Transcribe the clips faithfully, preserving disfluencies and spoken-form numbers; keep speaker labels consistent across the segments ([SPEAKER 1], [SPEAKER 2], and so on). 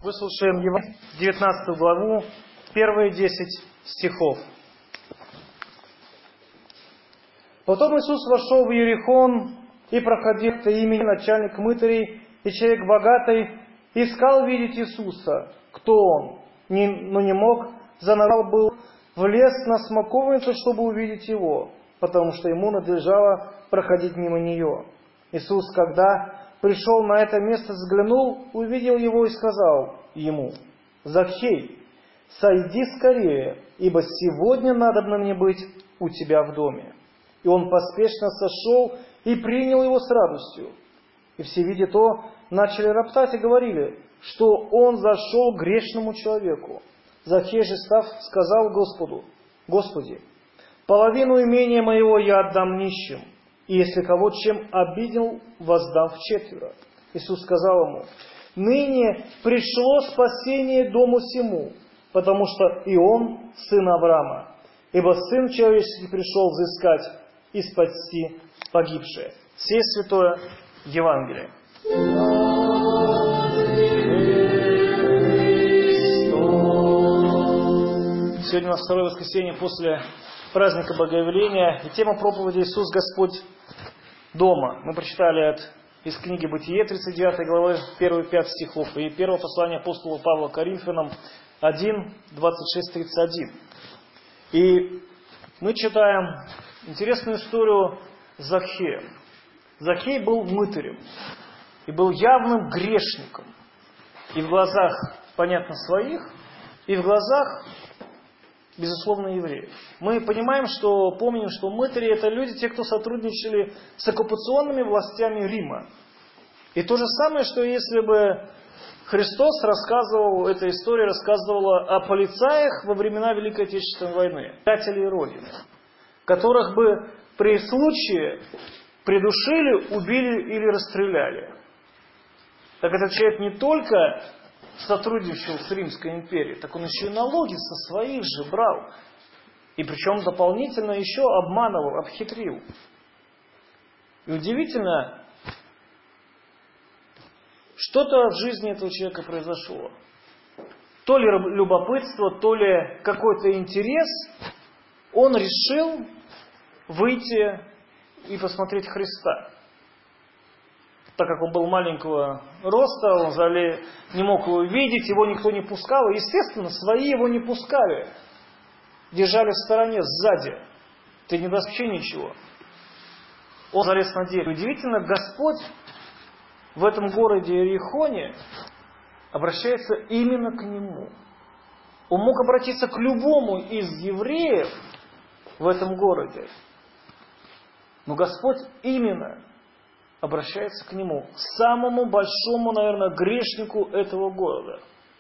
[SPEAKER 1] Выслушаем Евангелие, девятнадцатую главу, первые десять стихов. Потом Иисус вошел в Иерихон и проходил по имени начальник мытарей и человек богатый, искал видеть Иисуса, кто он, но не мог, занавал был, влез на смоковницу, чтобы увидеть его, потому что ему надлежало проходить мимо нее. Иисус, когда пришел на это место, взглянул, увидел его и сказал ему: «Закхей, сойди скорее, ибо сегодня надобно мне быть у тебя в доме». И он поспешно сошел и принял его с радостью. И все, видя то, начали роптать и говорили, что он зашел к грешному человеку. Закхей же, став, сказал Господу: «Господи, половину имения моего я отдам нищим, и если кого чем обидел, воздам вчетверо». Иисус сказал ему: «Ныне пришло спасение дому сему, потому что и он сын Авраама, ибо Сын Человеческий пришел взыскать и спасти погибшее». Сие святое Евангелие. Сегодня у нас второе воскресенье после праздника Богоявления, и тема проповеди «Иисус Господь дома». Мы прочитали от, из книги Бытие тридцать девятой главы первые пять стихов и первого послания апостола Павла Коринфянам один, двадцать шесть, тридцать один. И мы читаем интересную историю Закхея. Закхей был мытарем и был явным грешником. И в глазах, понятно, своих, и в глазах, безусловно, евреев. Мы понимаем, что, помним, что мытари — это люди, те, кто сотрудничали с оккупационными властями Рима. И то же самое, что если бы Христос рассказывал, эта история рассказывала о полицаях во времена Великой Отечественной войны, предателей Родины, которых бы при случае придушили, убили или расстреляли. Так этот человек не только сотрудничал с Римской империей, так он еще и налоги со своих же брал. И причем дополнительно еще обманывал, обхитрил. И удивительно, что-то в жизни этого человека произошло. То ли любопытство, то ли какой-то интерес. Он решил выйти и посмотреть Христа. Так как он был маленького роста, он взагалі не мог его видеть, его никто не пускал. И, естественно, свои его не пускали. Держали в стороне, сзади. Ты не даст вообще ничего. Он залез на дерево. Удивительно, Господь в этом городе Иерихоне обращается именно к нему. Он мог обратиться к любому из евреев в этом городе. Но Господь именно обращается к нему, самому большому, наверное, грешнику этого города,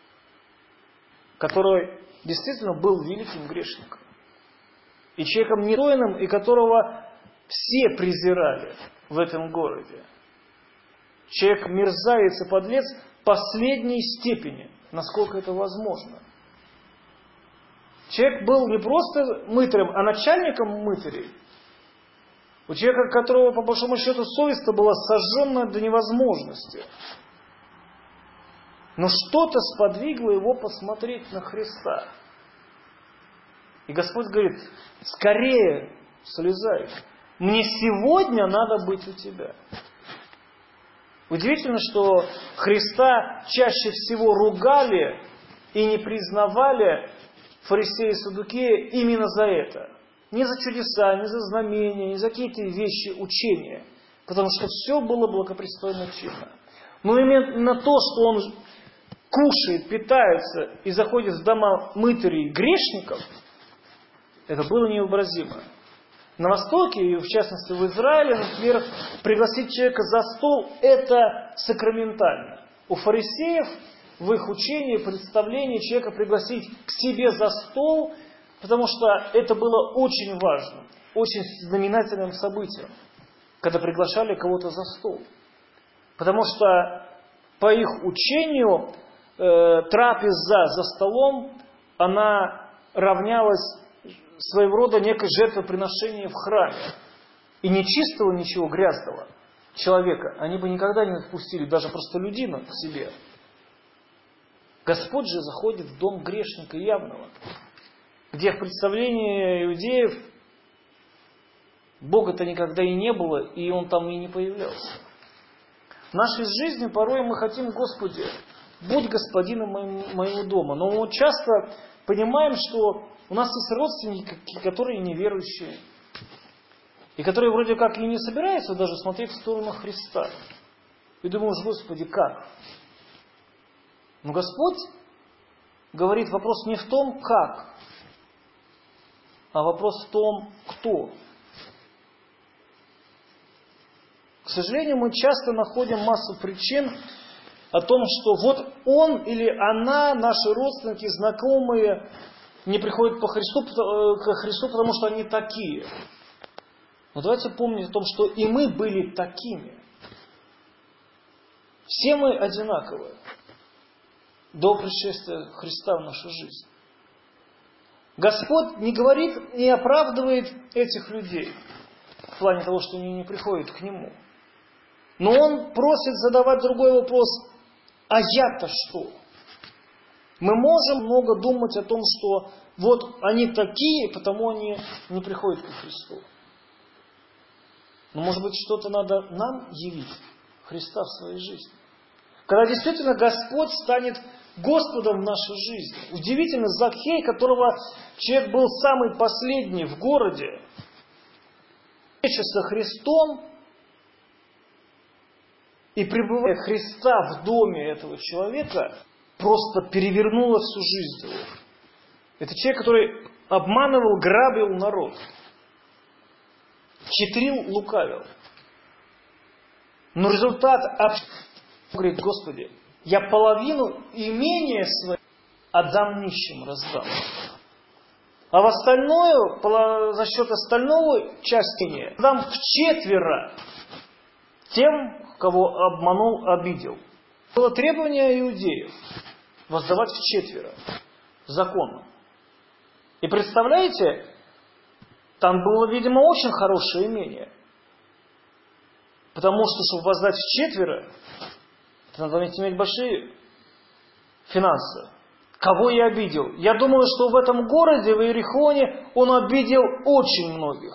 [SPEAKER 1] который действительно был великим грешником. И человеком недостойным, и которого все презирали в этом городе. Человек мерзавец и подлец последней степени, насколько это возможно. Человек был не просто мытарем, а начальником мытарей. У человека, которого, по большому счету, совесть была сожжена до невозможности. Но что-то сподвигло его посмотреть на Христа. И Господь говорит: скорее слезай. Мне сегодня надо быть у тебя. Удивительно, что Христа чаще всего ругали и не признавали фарисеи и саддукеи именно за это. Не за чудеса, не за знамения, не за какие-то вещи, учения. Потому что все было благопристойно чинно. Но именно то, что он кушает, питается и заходит в дома мытарей и грешников, это было невообразимо. На Востоке, и в частности в Израиле, например, пригласить человека за стол – это сакраментально. У фарисеев в их учении, представлении человека пригласить к себе за стол, потому что это было очень важно, очень знаменательным событием, когда приглашали кого-то за стол. Потому что по их учению э, трапеза за столом, она равнялась своего рода некое жертвоприношение в храме. И нечистого, ничего грязного человека они бы никогда не отпустили, даже простолюдина к себе. Господь же заходит в дом грешника явного, где в представлении иудеев Бога-то никогда и не было, и Он там и не появлялся. В нашей жизни порой мы хотим: Господи, будь господином моего, моего дома. Но мы часто понимаем, что у нас есть родственники, которые неверующие, и которые вроде как и не собираются даже смотреть в сторону Христа. И думаешь: Господи, как? Но Господь говорит, вопрос не в том, как, а вопрос в том, кто. К сожалению, мы часто находим массу причин о том, что вот он или она, наши родственники, знакомые, не приходят по Христу, к Христу, потому что они такие. Но давайте помнить о том, что и мы были такими. Все мы одинаковые до пришествия Христа в нашу жизнь. Господь не говорит, не оправдывает этих людей в плане того, что они не приходят к Нему. Но Он просит задавать другой вопрос: а я-то что? Мы можем много думать о том, что вот они такие, потому они не приходят к Христу. Но может быть что-то надо нам явить Христа в своей жизни. Когда действительно Господь станет Господом в нашей жизни. Удивительно, Закхей, которого человек был самый последний в городе, встреча со Христом, и пребывая Христа в доме этого человека, просто перевернула всю жизнь его. Это человек, который обманывал, грабил народ, хитрил, лукавил. Но результат общения, он говорит: Господи, я половину имения своего отдам нищим, раздам. А в остальное, за счет остального части, дам вчетверо тем, кого обманул, обидел. Было требование иудеев воздавать вчетверо, законно. И представляете, там было, видимо, очень хорошее имение. Потому что, чтобы воздать вчетверо, надо иметь большие финансы. Кого я обидел? Я думаю, что в этом городе, в Иерихоне, он обидел очень многих.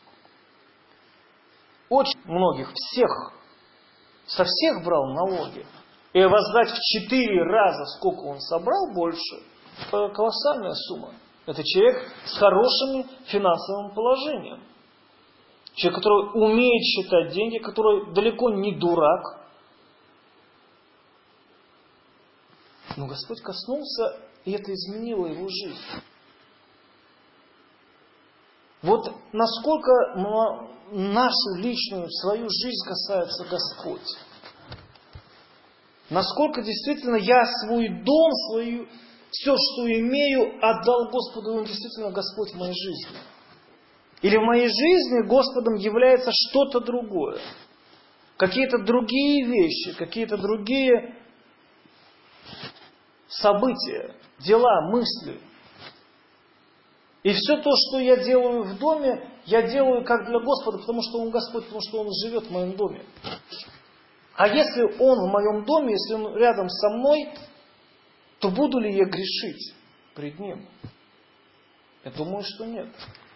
[SPEAKER 1] Очень многих, всех. Со всех брал налоги. И воздать в четыре раза, сколько он собрал, больше, это колоссальная сумма. Это человек с хорошим финансовым положением. Человек, который умеет считать деньги, который далеко не дурак. Но Господь коснулся, и это изменило его жизнь. Вот насколько нашу личную, свою жизнь касается Господь. Насколько действительно я свой дом, свою, все, что имею, отдал Господу, и Он действительно Господь в моей жизни. Или в моей жизни Господом является что-то другое. Какие-то другие вещи, какие-то другие события, дела, мысли. И все то, что я делаю в доме, я делаю как для Господа, потому что Он Господь, потому что Он живет в моем доме. А если Он в моем доме, если Он рядом со мной, то буду ли я грешить пред Ним? Я думаю, что нет.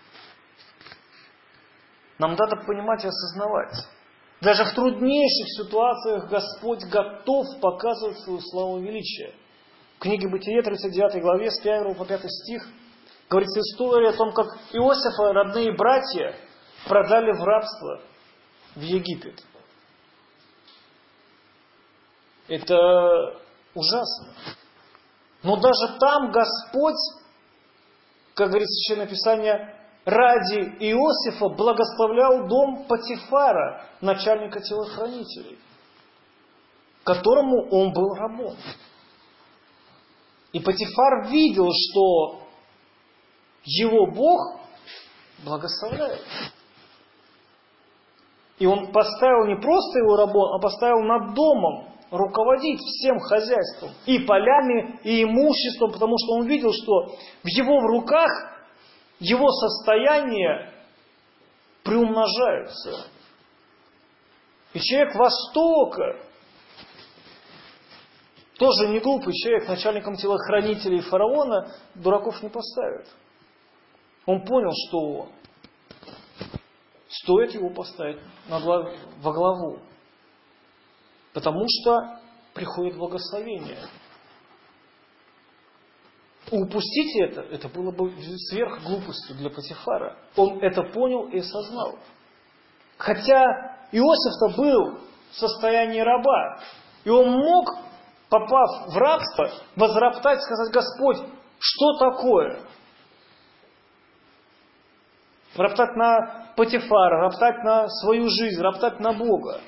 [SPEAKER 1] Нам надо понимать и осознавать. Даже в труднейших ситуациях Господь готов показывать свою славу и величие. В книге Бытие, тридцать девятой главе, с первого по пятый стих, говорится история о том, как Иосифа родные братья продали в рабство в Египет. Это ужасно. Но даже там Господь, как говорит Священное Писание, ради Иосифа благословлял дом Потифара, начальника телохранителей, которому он был рабом. И Потифар видел, что его Бог благословляет. И он поставил не просто его рабом, а поставил над домом руководить всем хозяйством, и полями, и имуществом, потому что он видел, что в его руках его состояние приумножается. И человек Востока, тоже не глупый человек, начальником телохранителей фараона, дураков не поставит. Он понял, что стоит его поставить на глав... во главу. Потому что приходит благословение. Упустить это, это было бы сверх глупостью для Потифара. Он это понял и осознал. Хотя Иосиф-то был в состоянии раба. И он мог, попав в рабство, возроптать, сказать: Господь, что такое? Роптать на Потифара, роптать на свою жизнь, роптать на Бога.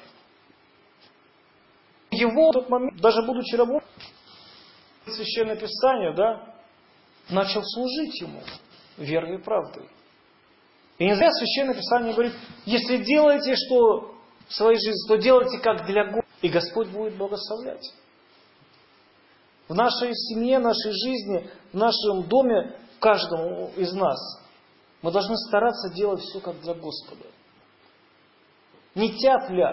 [SPEAKER 1] Его в тот момент, даже будучи рабом, Священное Писание, да, начал служить ему верой и правдой. И не зря Священное Писание говорит: если делаете что в своей жизни, то делайте как для Господа, и Господь будет благословлять. В нашей семье, нашей жизни, в нашем доме, каждому из нас, мы должны стараться делать все как для Господа. Не тяп-ляп.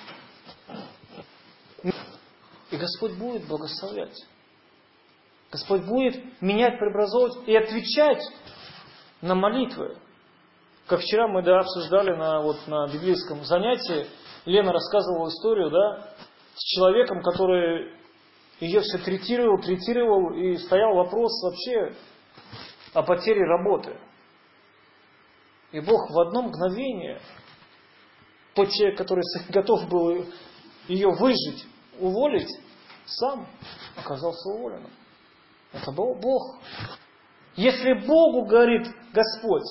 [SPEAKER 1] И Господь будет благословлять. Господь будет менять, преобразовывать и отвечать на молитвы. Как вчера мы да, обсуждали на, вот, на библейском занятии, Лена рассказывала историю, да, с человеком, который ее все третировал, третировал, и стоял вопрос вообще о потере работы. И Бог в одно мгновение, тот человек, который готов был ее выжить, уволить, сам оказался уволенным. Это был Бог. Если Богу, говорит Господь,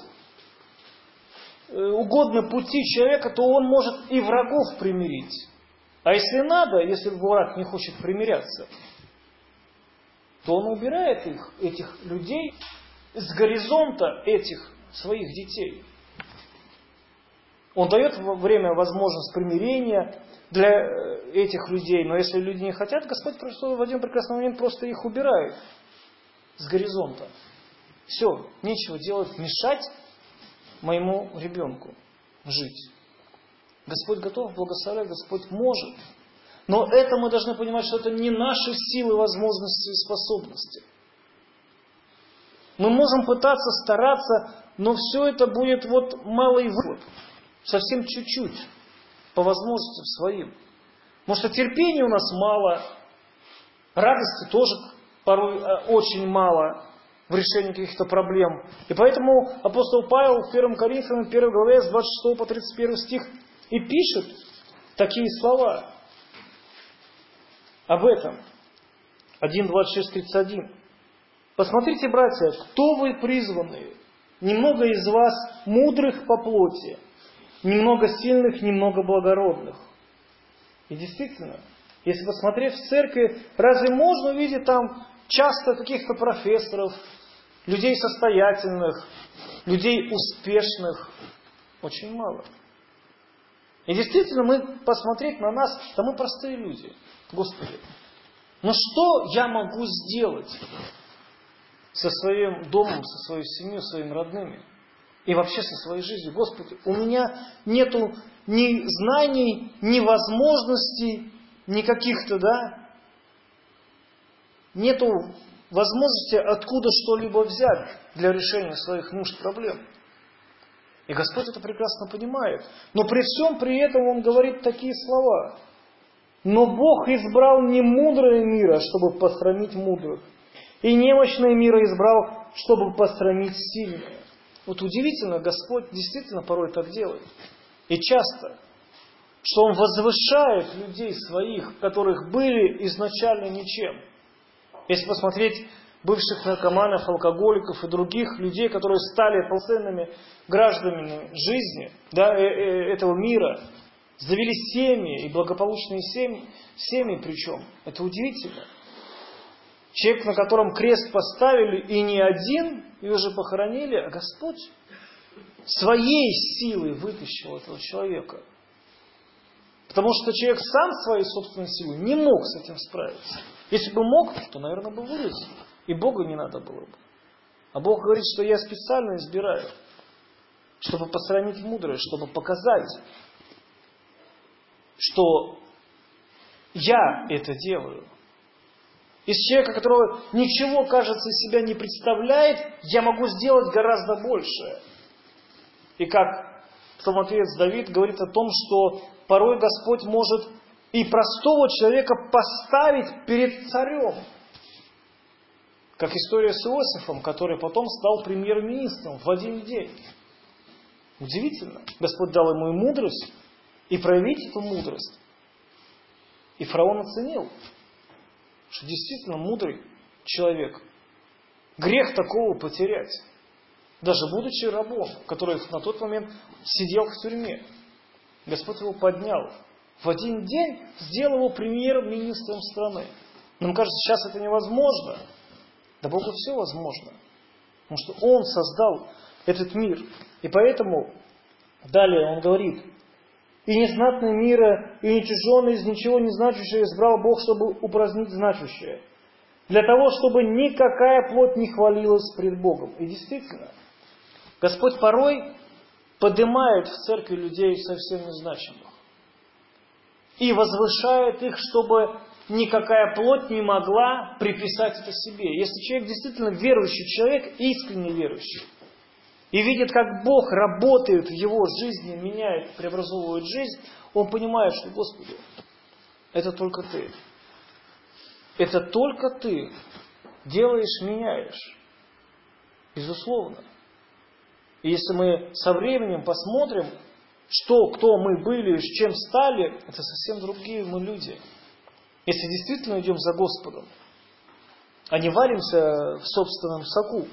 [SPEAKER 1] угодно пути человека, то он может и врагов примирить. А если надо, если враг не хочет примиряться, то он убирает их, этих людей с горизонта этих своих детей. Он дает время, возможность примирения для этих людей, но если люди не хотят, Господь просто в один прекрасный момент просто их убирает с горизонта. Все, нечего делать, мешать моему ребенку жить. Господь готов благословлять, Господь может. Но это мы должны понимать, что это не наши силы, возможности и способности. Мы можем пытаться, стараться, но все это будет вот малый вывод. Совсем чуть-чуть. По возможностям своим. Потому что терпения у нас мало. Радости тоже порой очень мало в решении каких-то проблем. И поэтому апостол Павел в первом Коринфянам, первой главе, с двадцать шестого по тридцать первый стих, и пишет такие слова об этом. один, двадцать шесть, тридцать один. Посмотрите, братья, кто вы призванные? Немного из вас мудрых по плоти, немного сильных, немного благородных. И действительно, если посмотреть в церкви, разве можно увидеть там часто каких-то профессоров, людей состоятельных, людей успешных? Очень мало. И действительно, мы посмотреть на нас, да мы простые люди. Господи, но что я могу сделать со своим домом, со своей семьей, своими родными? И вообще со своей жизнью. Господи, у меня нету ни знаний, ни возможностей, ни каких-то, да, нету возможности откуда что-либо взять для решения своих нужд, проблем. И Господь это прекрасно понимает. Но при всем при этом Он говорит такие слова. Но Бог избрал не мудрое мира, чтобы посрамить мудрых, и немощное мира избрал, чтобы посрамить сильное. Вот удивительно, Господь действительно порой так делает. И часто, что Он возвышает людей своих, которых были изначально ничем. Если посмотреть бывших наркоманов, алкоголиков и других людей, которые стали полноценными гражданами жизни, да, этого мира, завели семьи, и благополучные семьи, семьи причем. Это удивительно. Человек, на котором крест поставили, и не один, и уже похоронили, а Господь своей силой вытащил этого человека. Потому что человек сам своей собственной силой не мог с этим справиться. Если бы мог, то, наверное, бы вылез. И Бога не надо было бы. А Бог говорит, что я специально избираю, чтобы посрамить мудрое, чтобы показать, что я это делаю. Из человека, которого ничего, кажется, из себя не представляет, я могу сделать гораздо больше. И как псалмопевец Давид говорит о том, что порой Господь может и простого человека поставить перед царем. Как история с Иосифом, который потом стал премьер-министром в один день. Удивительно. Господь дал ему и мудрость, и проявить эту мудрость. И фараон оценил, что действительно мудрый человек. Грех такого потерять. Даже будучи рабом, который на тот момент сидел в тюрьме. Господь его поднял. В один день сделал его премьер-министром страны. Нам кажется, сейчас это невозможно. Да Богу все возможно. Потому что Он создал этот мир. И поэтому далее Он говорит: «И незнатный мира, и ничиженный из ничего не значащее избрал Бог, чтобы упразднить значущее, для того, чтобы никакая плоть не хвалилась пред Богом». И действительно, Господь порой поднимает в церкви людей совсем незначимых и возвышает их, чтобы никакая плоть не могла приписать это себе. Если человек действительно верующий человек, искренне верующий, и видит, как Бог работает в его жизни, меняет, преобразовывает жизнь, он понимает, что, Господи, это только Ты. Это только Ты делаешь, меняешь. Безусловно. И если мы со временем посмотрим, что, кто мы были, с чем стали, это совсем другие мы люди. Если действительно идем за Господом, а не варимся в собственном соку.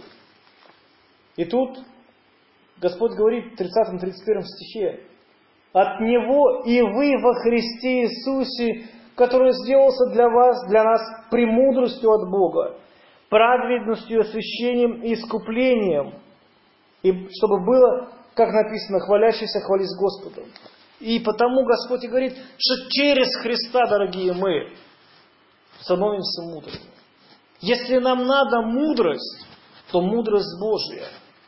[SPEAKER 1] И тут Господь говорит в тридцатом-тридцать первом стихе: «От Него и вы во Христе Иисусе, который сделался для вас, для нас премудростью от Бога, праведностью, освящением и искуплением, и чтобы было, как написано, хвалящийся хвались Господом». И потому Господь и говорит, что через Христа, дорогие мы, становимся мудрыми. Если нам надо мудрость, то мудрость Божья.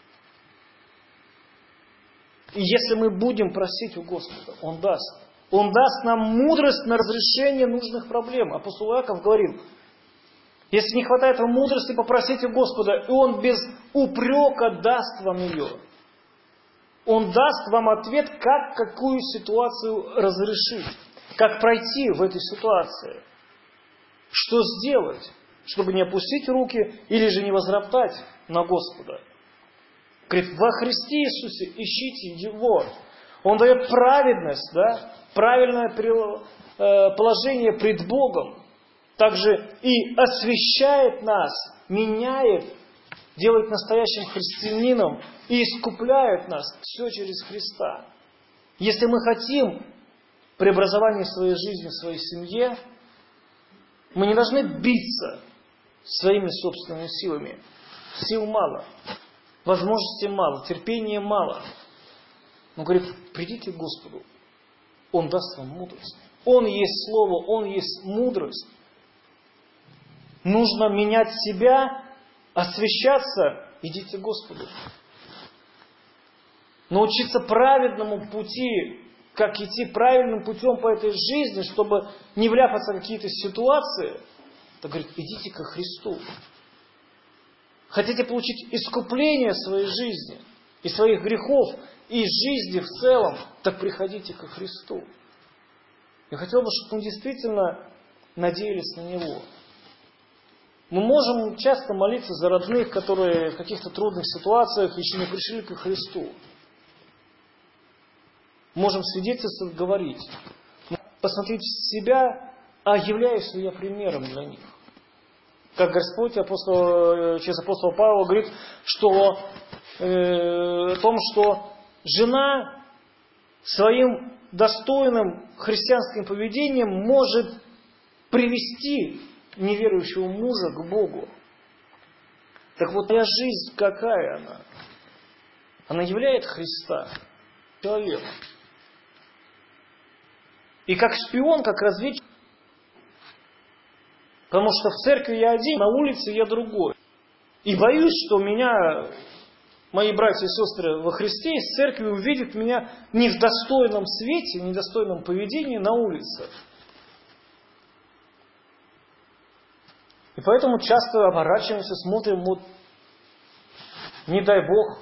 [SPEAKER 1] И если мы будем просить у Господа, Он даст. Он даст нам мудрость на разрешение нужных проблем. Апостол Иаков говорил: если не хватает вам мудрости, попросите у Господа, и Он без упрека даст вам ее. Он даст вам ответ, как какую ситуацию разрешить, как пройти в этой ситуации, что сделать, чтобы не опустить руки или же не возроптать на Господа. Говорит, во Христе Иисусе ищите Его. Он дает праведность, да, правильное положение пред Богом. Также и освящает нас, меняет, делает настоящим христианином и искупляет нас. Все через Христа. Если мы хотим преобразования в своей жизни, в своей семье, мы не должны биться своими собственными силами. Сил мало, возможностей мало, терпения мало. Но говорит, придите к Господу, Он даст вам мудрость. Он есть Слово, Он есть мудрость. Нужно менять себя, освящаться, идите к Господу. Научиться праведному пути, как идти правильным путем по этой жизни, чтобы не вляпаться в какие-то ситуации, то говорит, идите ко Христу. Хотите получить искупление своей жизни и своих грехов, и жизни в целом, так приходите ко Христу. Я хотел бы, чтобы мы действительно надеялись на Него. Мы можем часто молиться за родных, которые в каких-то трудных ситуациях еще не пришли ко Христу. Можем свидетельствовать, говорить. Посмотреть себя, а являюсь ли я примером для них. Как Господь апостол, через апостола Павла говорит, что, э, о том, что жена своим достойным христианским поведением может привести неверующего мужа к Богу. Так вот, моя жизнь какая она? Она являет Христа человеком. И как шпион, как разведчик. Потому что в церкви я один, на улице я другой. И боюсь, что меня, мои братья и сестры во Христе из церкви увидят меня не в достойном свете, не в достойном поведении на улице. И И поэтому часто оборачиваемся, смотрим, вот, не дай Бог.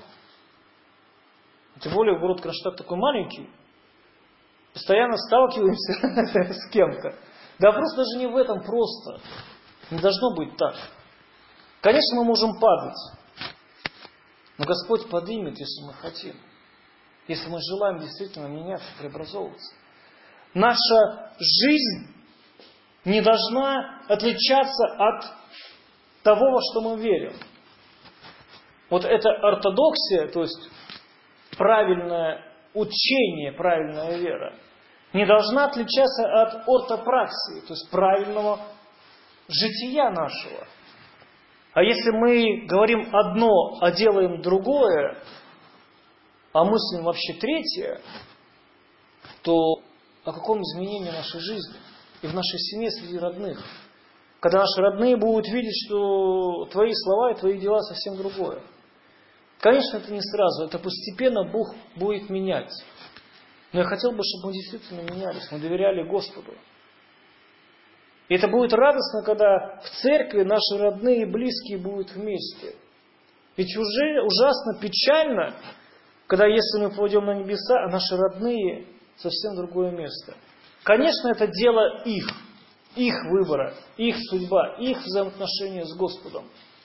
[SPEAKER 1] Тем более город Кронштадт такой маленький. Постоянно сталкиваемся с кем-то. Да вопрос даже не в этом просто. Не должно быть так. Конечно, мы можем падать. Но Господь поднимет, если мы хотим. Если мы желаем действительно меняться, преобразовываться. Наша жизнь не должна отличаться от того, во что мы верим. Вот эта ортодоксия, то есть правильное учение, правильная вера, не должна отличаться от ортопраксии, то есть правильного жития нашего. А если мы говорим одно, а делаем другое, а мыслим вообще третье, то о каком изменении нашей жизни и в нашей семье среди родных? Когда наши родные будут видеть, что твои слова и твои дела совсем другое. Конечно, это не сразу, это постепенно Бог будет менять. Но я хотел бы, чтобы мы действительно менялись, мы доверяли Господу. И это будет радостно, когда в церкви наши родные и близкие будут вместе. Ведь уже ужасно печально, когда если мы пойдем на небеса, а наши родные совсем другое место. Конечно, это дело их, их выбора, их судьба, их взаимоотношения с Господом.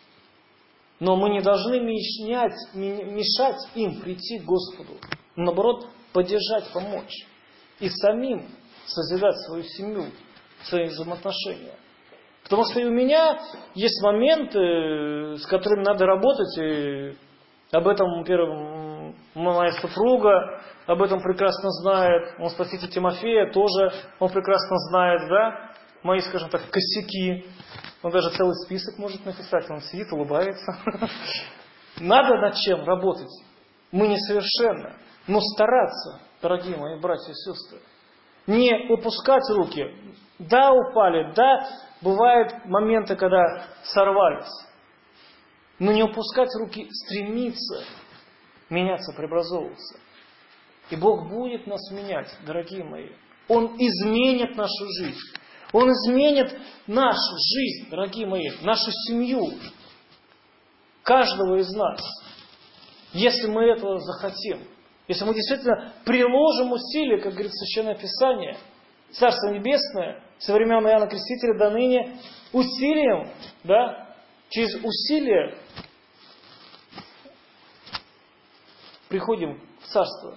[SPEAKER 1] Но мы не должны мешать, мешать им прийти к Господу. Наоборот, поддержать, помочь. И самим созидать свою семью, свои взаимоотношения. Потому что и у меня есть моменты, с которыми надо работать. И об этом, во-первых, моя супруга об этом прекрасно знает. Он спаситель Тимофея тоже, он прекрасно знает, да? Мои, скажем так, косяки. Он даже целый список может написать, он сидит, улыбается. Надо над чем работать. Мы несовершенны. Но стараться, дорогие мои братья и сестры. Не опускать руки. Да, упали, да, бывают моменты, когда сорвались. Но не опускать руки, стремиться меняться, преобразовываться. И Бог будет нас менять, дорогие мои. Он изменит нашу жизнь. Он изменит нашу жизнь, дорогие мои, нашу семью, каждого из нас, если мы этого захотим. Если мы действительно приложим усилия, как говорит Священное Писание, Царство Небесное, со времен Иоанна Крестителя до ныне, усилием, да, через усилия приходим в Царство.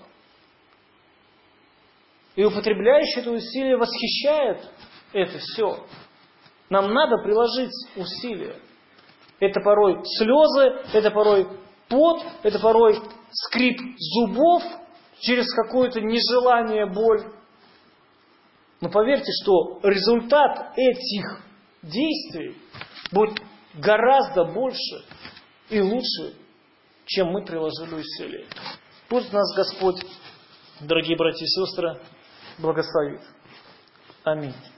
[SPEAKER 1] И употребляющий это усилие восхищает это все. Нам надо приложить усилия. Это порой слезы, это порой пот, это порой скрип зубов через какое-то нежелание, боль. Но поверьте, что результат этих действий будет гораздо больше и лучше, чем мы приложили усилия. Пусть нас Господь, дорогие братья и сестры, благословит. Аминь.